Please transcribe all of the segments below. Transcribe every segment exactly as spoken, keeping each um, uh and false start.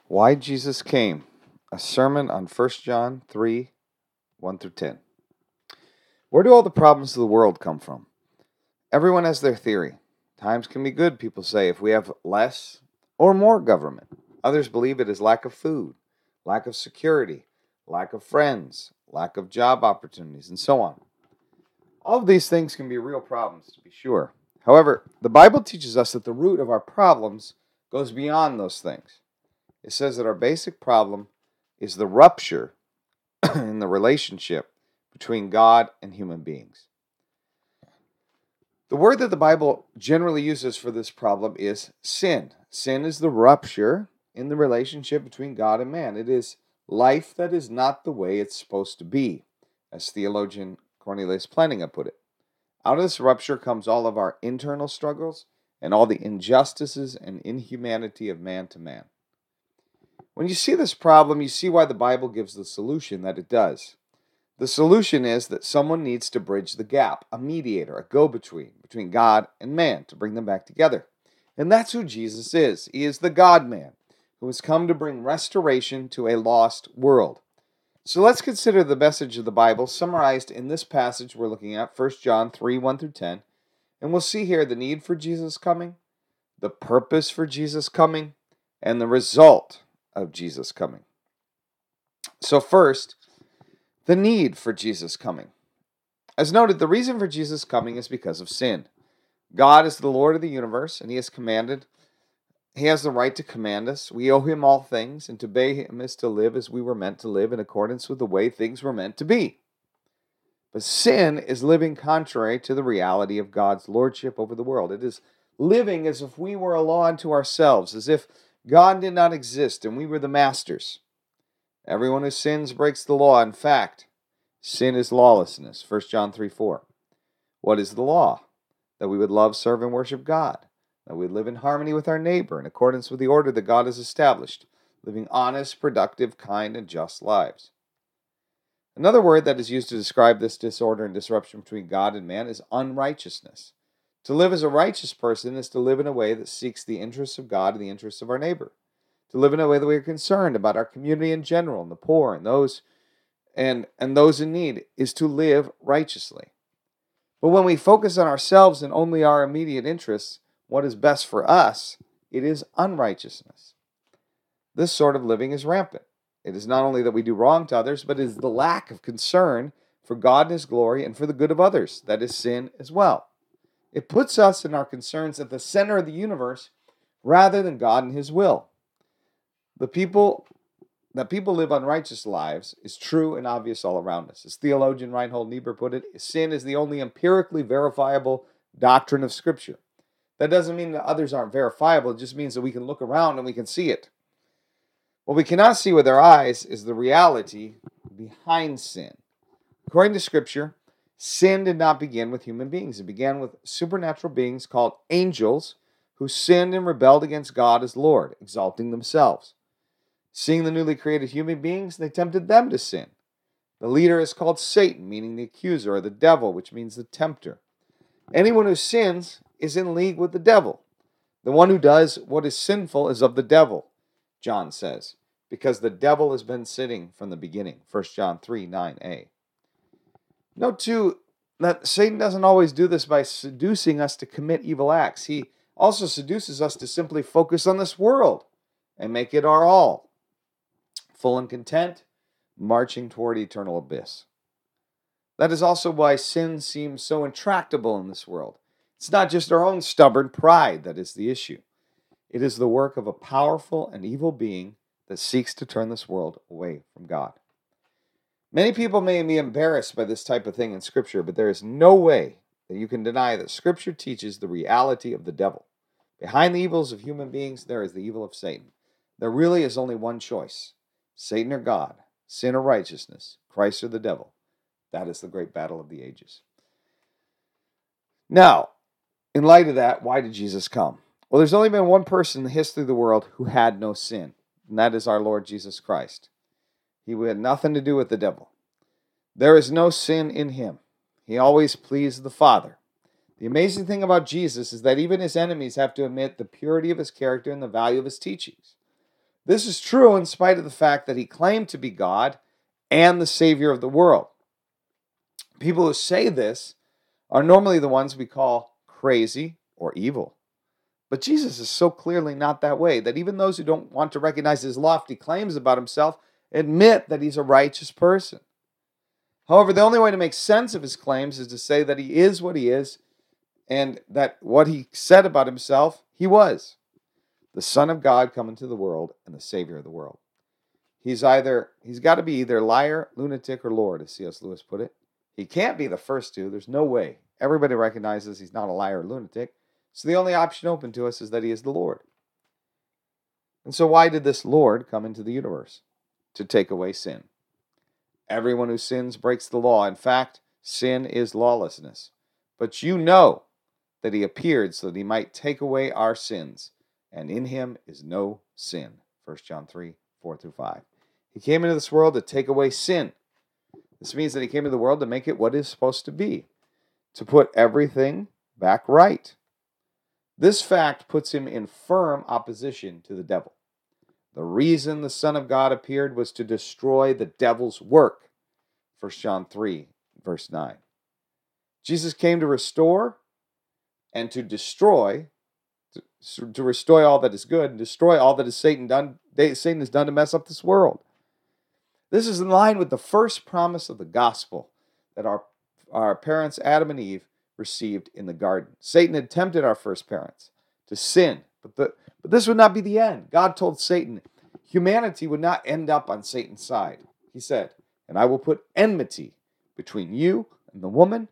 Why Jesus Came, a sermon on First John three, one through ten. Where do all the problems of the world come from? Everyone has their theory. Times can be good, people say, if we have less or more government. Others believe it is lack of food, lack of security, lack of friends, lack of job opportunities, and so on. All of these things can be real problems, to be sure. However, the Bible teaches us that the root of our problems goes beyond those things. It says that our basic problem is the rupture in the relationship between God and human beings. The word that the Bible generally uses for this problem is sin. Sin is the rupture in the relationship between God and man. It is life that is not the way it's supposed to be, as theologian Cornelius Plantinga put it. Out of this rupture comes all of our internal struggles and all the injustices and inhumanity of man to man. When you see this problem, you see why the Bible gives the solution that it does. The solution is that someone needs to bridge the gap, a mediator, a go-between between God and man to bring them back together. And that's who Jesus is. He is the God-man who has come to bring restoration to a lost world. So let's consider the message of the Bible summarized in this passage we're looking at, First John three, one through ten. And we'll see here the need for Jesus coming, the purpose for Jesus coming, and the result of Jesus coming. So first, the need for Jesus coming. As noted, the reason for Jesus coming is because of sin. God is the Lord of the universe, and He has commanded, He has the right to command us. We owe Him all things, and to obey Him is to live as we were meant to live in accordance with the way things were meant to be. But sin is living contrary to the reality of God's lordship over the world. It is living as if we were a law unto ourselves, as if God did not exist and we were the masters. Everyone who sins breaks the law. In fact, sin is lawlessness. First John three, four. What is the law? That we would love, serve, and worship God. That we would live in harmony with our neighbor in accordance with the order that God has established, living honest, productive, kind, and just lives. Another word that is used to describe this disorder and disruption between God and man is unrighteousness. To live as a righteous person is to live in a way that seeks the interests of God and the interests of our neighbor. To live in a way that we are concerned about our community in general, and the poor, and those and, and those in need, is to live righteously. But when we focus on ourselves and only our immediate interests, what is best for us, it is unrighteousness. This sort of living is rampant. It is not only that we do wrong to others, but it is the lack of concern for God and His glory and for the good of others. That is sin as well. It puts us and our concerns at the center of the universe rather than God and His will. The people that people live unrighteous lives is true and obvious all around us. As theologian Reinhold Niebuhr put it, sin is the only empirically verifiable doctrine of Scripture. That doesn't mean that others aren't verifiable. It just means that we can look around and we can see it. What we cannot see with our eyes is the reality behind sin. According to Scripture, sin did not begin with human beings. It began with supernatural beings called angels who sinned and rebelled against God as Lord, exalting themselves. Seeing the newly created human beings, they tempted them to sin. The leader is called Satan, meaning the accuser, or the devil, which means the tempter. Anyone who sins is in league with the devil. The one who does what is sinful is of the devil, John says, because the devil has been sinning from the beginning. First John three, nine a. Note too that Satan doesn't always do this by seducing us to commit evil acts. He also seduces us to simply focus on this world and make it our all, full and content, marching toward eternal abyss. That is also why sin seems so intractable in this world. It's not just our own stubborn pride that is the issue. It is the work of a powerful and evil being that seeks to turn this world away from God. Many people may be embarrassed by this type of thing in Scripture, but there is no way that you can deny that Scripture teaches the reality of the devil. Behind the evils of human beings, there is the evil of Satan. There really is only one choice: Satan or God, sin or righteousness, Christ or the devil. That is the great battle of the ages. Now, in light of that, why did Jesus come? Well, there's only been one person in the history of the world who had no sin, and that is our Lord Jesus Christ. He had nothing to do with the devil. There is no sin in Him. He always pleased the Father. The amazing thing about Jesus is that even His enemies have to admit the purity of His character and the value of His teachings. This is true in spite of the fact that he claimed to be God and the Savior of the world. People who say this are normally the ones we call crazy or evil. But Jesus is so clearly not that way that even those who don't want to recognize his lofty claims about himself admit that he's a righteous person. However, the only way to make sense of his claims is to say that he is what he is and that what he said about himself, he was. The Son of God come into the world and the Savior of the world. He's either, he's got to be either liar, lunatic, or Lord, as C S Lewis put it. He can't be the first two. There's no way. Everybody recognizes he's not a liar or lunatic. So the only option open to us is that he is the Lord. And so why did this Lord come into the universe? To take away sin. Everyone who sins breaks the law. In fact, sin is lawlessness. But you know that he appeared so that he might take away our sins, and in him is no sin. First John three, four through five. He came into this world to take away sin. This means that he came into the world to make it what it is supposed to be, to put everything back right. This fact puts him in firm opposition to the devil. The reason the Son of God appeared was to destroy the devil's work. First John three, verse nine. Jesus came to restore and to destroy, to, to restore all that is good and destroy all that is Satan done, Satan has done to mess up this world. This is in line with the first promise of the gospel that our, our parents Adam and Eve received in the garden. Satan had tempted our first parents to sin, but, the, but this would not be the end. God told Satan humanity would not end up on Satan's side. He said, and I will put enmity between you and the woman,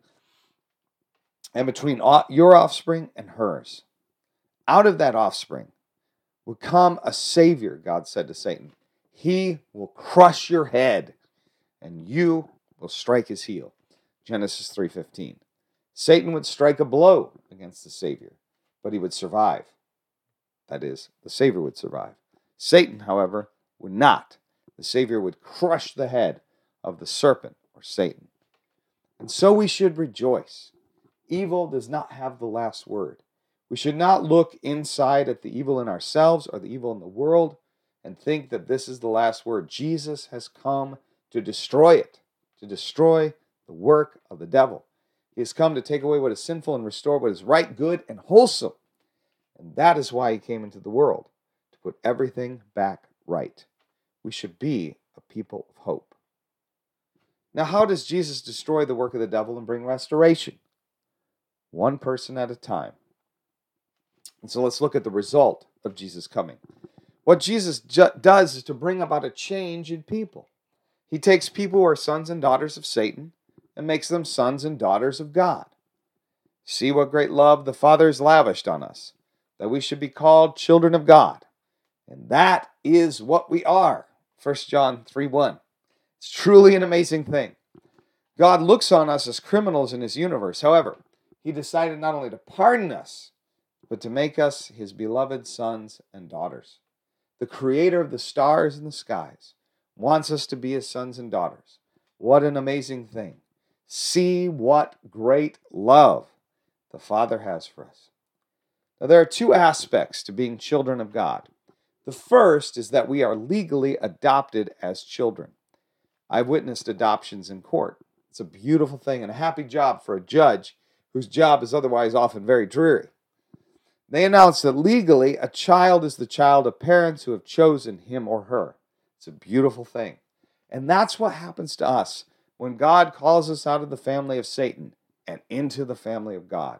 and between your offspring and hers. Out of that offspring will come a Savior, God said to Satan. He will crush your head, and you will strike his heel. Genesis three fifteen. Satan would strike a blow against the Savior, but he would survive. That is, the Savior would survive. Satan, however, would not. The Savior would crush the head of the serpent, or Satan. And so we should rejoice. Evil does not have the last word. We should not look inside at the evil in ourselves or the evil in the world and think that this is the last word. Jesus has come to destroy it, to destroy the work of the devil. He has come to take away what is sinful and restore what is right, good, and wholesome. And that is why he came into the world, to put everything back right. We should be a people of hope. Now, how does Jesus destroy the work of the devil and bring restoration? One person at a time. And so let's look at the result of Jesus coming. What Jesus ju- does is to bring about a change in people. He takes people who are sons and daughters of Satan and makes them sons and daughters of God. See what great love the Father has lavished on us, that we should be called children of God. And that is what we are. First John three one. It's truly an amazing thing. God looks on us as criminals in his universe. However, he decided not only to pardon us, but to make us his beloved sons and daughters. The creator of the stars and the skies wants us to be his sons and daughters. What an amazing thing. See what great love the Father has for us. Now, there are two aspects to being children of God. The first is that we are legally adopted as children. I've witnessed adoptions in court. It's a beautiful thing and a happy job for a judge whose job is otherwise often very dreary. They announce that legally a child is the child of parents who have chosen him or her. It's a beautiful thing. And that's what happens to us when God calls us out of the family of Satan and into the family of God.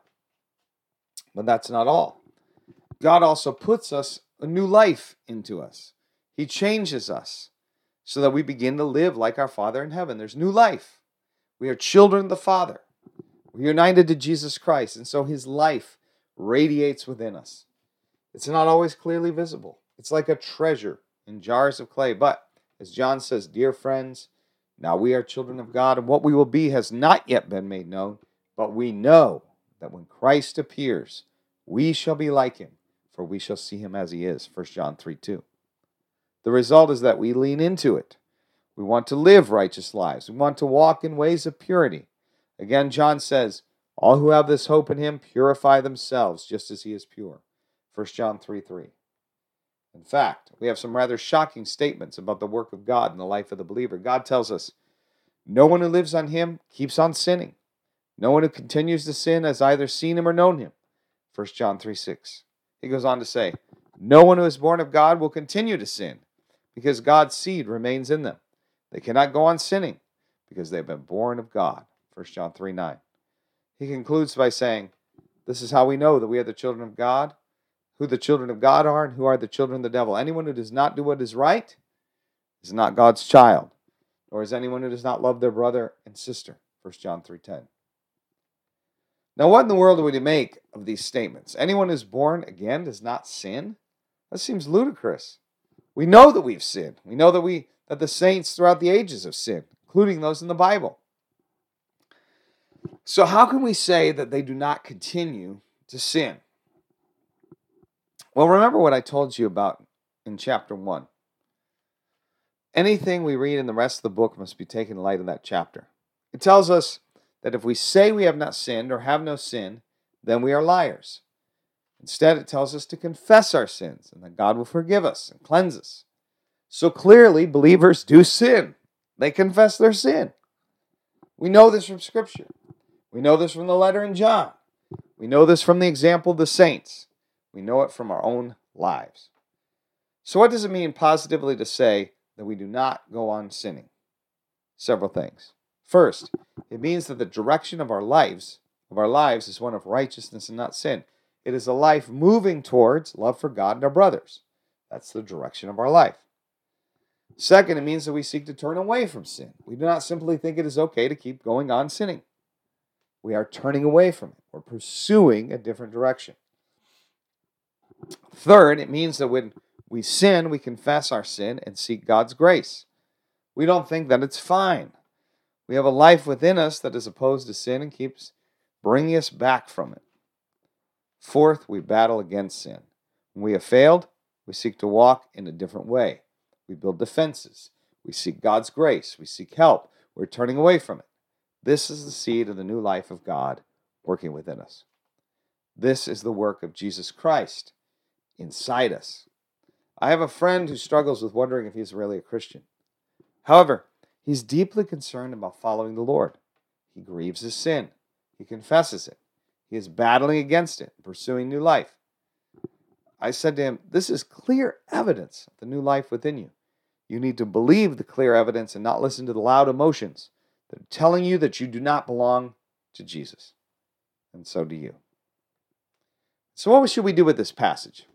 But that's not all. God also puts us a new life into us. He changes us so that we begin to live like our Father in heaven. There's new life. We are children of the Father. We're united to Jesus Christ, and so his life radiates within us. It's not always clearly visible. It's like a treasure in jars of clay. But, as John says, dear friends, now we are children of God, and what we will be has not yet been made known, but we know that when Christ appears, we shall be like him, for we shall see him as he is. First John three two. The result is that we lean into it. We want to live righteous lives. We want to walk in ways of purity. Again, John says, all who have this hope in him purify themselves just as he is pure. First John three three. In fact, we have some rather shocking statements about the work of God in the life of the believer. God tells us, no one who lives on him keeps on sinning. No one who continues to sin has either seen him or known him. First John three six. He goes on to say, no one who is born of God will continue to sin, because God's seed remains in them. They cannot go on sinning, because they have been born of God. First John three nine. He concludes by saying, this is how we know that we are the children of God, who the children of God are, and who are the children of the devil. Anyone who does not do what is right is not God's child, nor is anyone who does not love their brother and sister. First John three ten. Now, what in the world would you make of these statements? Anyone who's born again does not sin? That seems ludicrous. We know that we've sinned. We know that we that the saints throughout the ages have sinned, including those in the Bible. So how can we say that they do not continue to sin? Well, remember what I told you about in chapter one. Anything we read in the rest of the book must be taken in light of that chapter. It tells us that if we say we have not sinned or have no sin, then we are liars. Instead, it tells us to confess our sins and that God will forgive us and cleanse us. So clearly, believers do sin. They confess their sin. We know this from Scripture. We know this from the letter in John. We know this from the example of the saints. We know it from our own lives. So what does it mean positively to say that we do not go on sinning? Several things. First, it means that the direction of our lives, of our lives is one of righteousness and not sin. It is a life moving towards love for God and our brothers. That's the direction of our life. Second, it means that we seek to turn away from sin. We do not simply think it is okay to keep going on sinning. We are turning away from it. We're pursuing a different direction. Third, it means that when we sin, we confess our sin and seek God's grace. We don't think that it's fine. We have a life within us that is opposed to sin and keeps bringing us back from it. Fourth, we battle against sin. When we have failed, we seek to walk in a different way. We build defenses. We seek God's grace. We seek help. We're turning away from it. This is the seed of the new life of God working within us. This is the work of Jesus Christ inside us. I have a friend who struggles with wondering if he's really a Christian. However, he's deeply concerned about following the Lord. He grieves his sin. He confesses it. He is battling against it, pursuing new life. I said to him, this is clear evidence of the new life within you. You need to believe the clear evidence and not listen to the loud emotions that are telling you that you do not belong to Jesus. And so do you. So what should we do with this passage?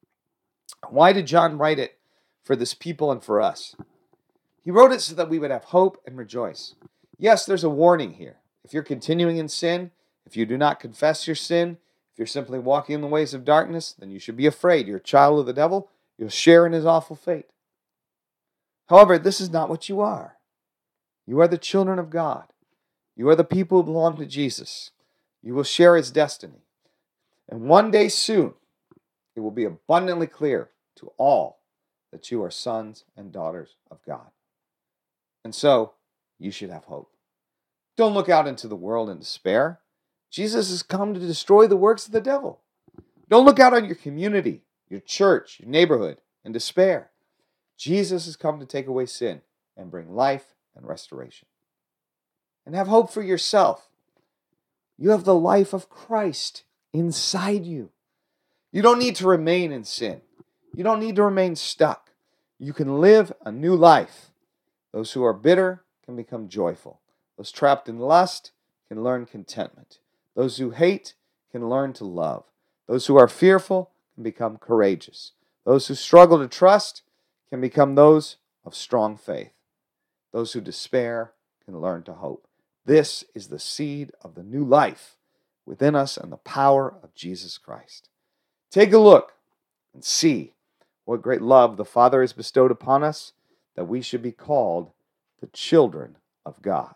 Why did John write it for this people and for us? He wrote it so that we would have hope and rejoice. Yes, there's a warning here. If you're continuing in sin, if you do not confess your sin, if you're simply walking in the ways of darkness, then you should be afraid. You're a child of the devil. You'll share in his awful fate. However, this is not what you are. You are the children of God. You are the people who belong to Jesus. You will share his destiny. And one day soon, it will be abundantly clear to all that you are sons and daughters of God. And so, you should have hope. Don't look out into the world in despair. Jesus has come to destroy the works of the devil. Don't look out on your community, your church, your neighborhood in despair. Jesus has come to take away sin and bring life and restoration. And have hope for yourself. You have the life of Christ inside you. You don't need to remain in sin. You don't need to remain stuck. You can live a new life. Those who are bitter can become joyful. Those trapped in lust can learn contentment. Those who hate can learn to love. Those who are fearful can become courageous. Those who struggle to trust can become those of strong faith. Those who despair can learn to hope. This is the seed of the new life within us and the power of Jesus Christ. Take a look and see what great love the Father has bestowed upon us, that we should be called the children of God.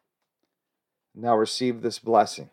Now receive this blessing.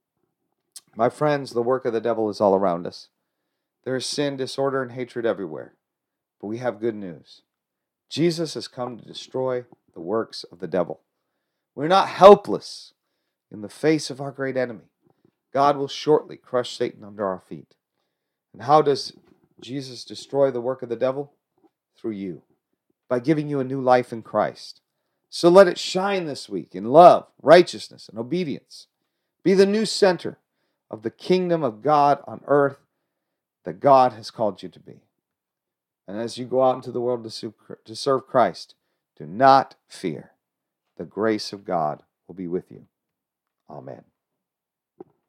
My friends, the work of the devil is all around us. There is sin, disorder, and hatred everywhere. But we have good news. Jesus has come to destroy the works of the devil. We're not helpless in the face of our great enemy. God will shortly crush Satan under our feet. And how does Jesus destroy the work of the devil? Through you, by giving you a new life in Christ. So let it shine this week in love, righteousness, and obedience. Be the new center of the kingdom of God on earth that God has called you to be. And as you go out into the world to serve Christ, do not fear. The grace of God will be with you. Amen.